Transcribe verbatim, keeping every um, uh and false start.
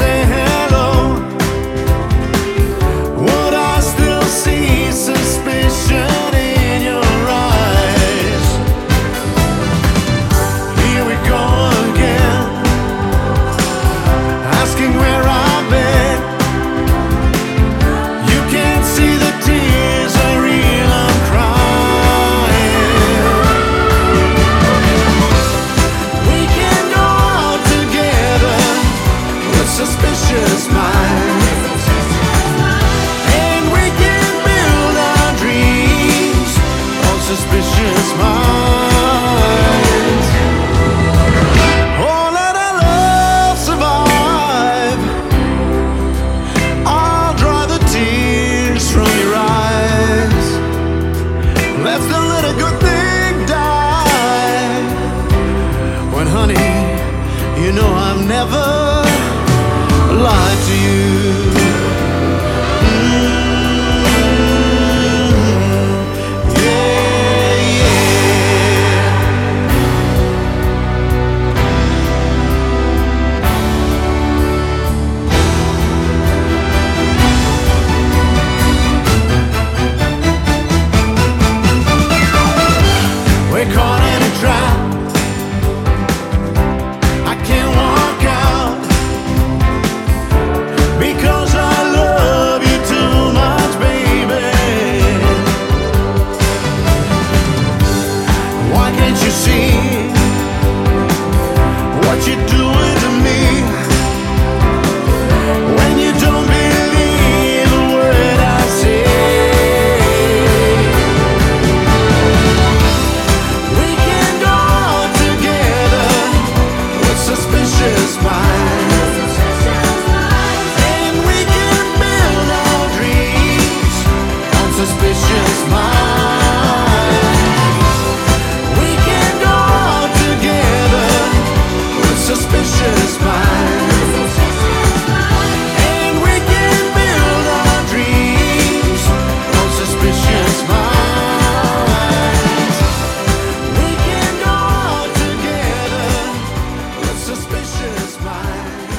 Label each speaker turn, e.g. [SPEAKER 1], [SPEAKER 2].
[SPEAKER 1] say hello, would I still see suspicion in your eyes? Here we go again, asking where I've been. You can't see the tears are real, I'm crying. We can go out together with suspicious minds, and we can build our dreams on suspicious minds. Oh, let our love survive. I'll dry the tears from your eyes. Let the little good thing die. When, honey, you know I've never lied to you. Mm, yeah, yeah. We're caught in a trap. I can't walk out because I love you too much, baby. Why can't you see what you're doing to me when you don't believe a word I say? We can go out together with suspicious minds, and we can build our dreams on suspicious minds. We can go out together with suspicious minds, and we can build our dreams on suspicious minds. We can go out together with suspicious minds.